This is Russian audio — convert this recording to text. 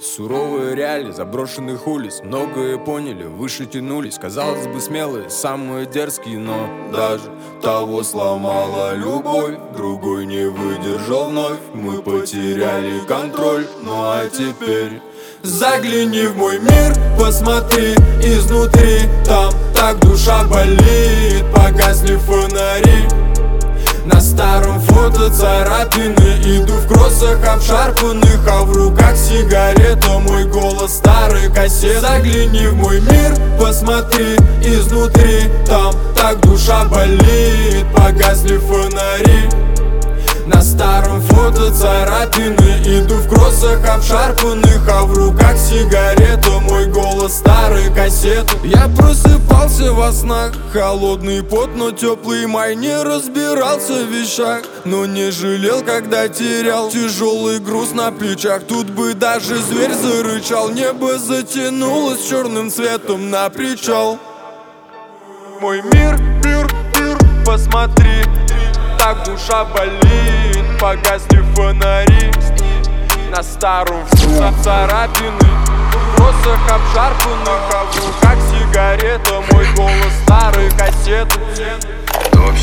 Суровые реалии заброшенных улиц. Многое поняли, выше тянулись. Казалось бы, смелые, самые дерзкие, но даже того сломала любовь. Другой не выдержал вновь. Мы потеряли контроль. Ну а теперь загляни в мой мир, посмотри изнутри. Там так душа болит, погасли фонари. На старом фото царапины, иду в кроссах обшарпанных, а в руках сигарета, мой голос старый кассет. Загляни в мой мир, посмотри изнутри. Там так душа болит, погасли фонари. На старом фото царапины, иду в кроссах обшарпанных, а в руках сигарета, мой голос старый кассет. Я просыпался во снах, холодный пот, но теплый май. Не разбирался в вещах, но не жалел, когда терял. Тяжелый груз на плечах, тут бы даже зверь зарычал. Небо затянулось черным цветом на причал. Мой мир, посмотри. Так душа болит, погасли фонари. На старом царапины, в кроссах обшарпанных, а в руках сигарета, мой голос старый кассеты.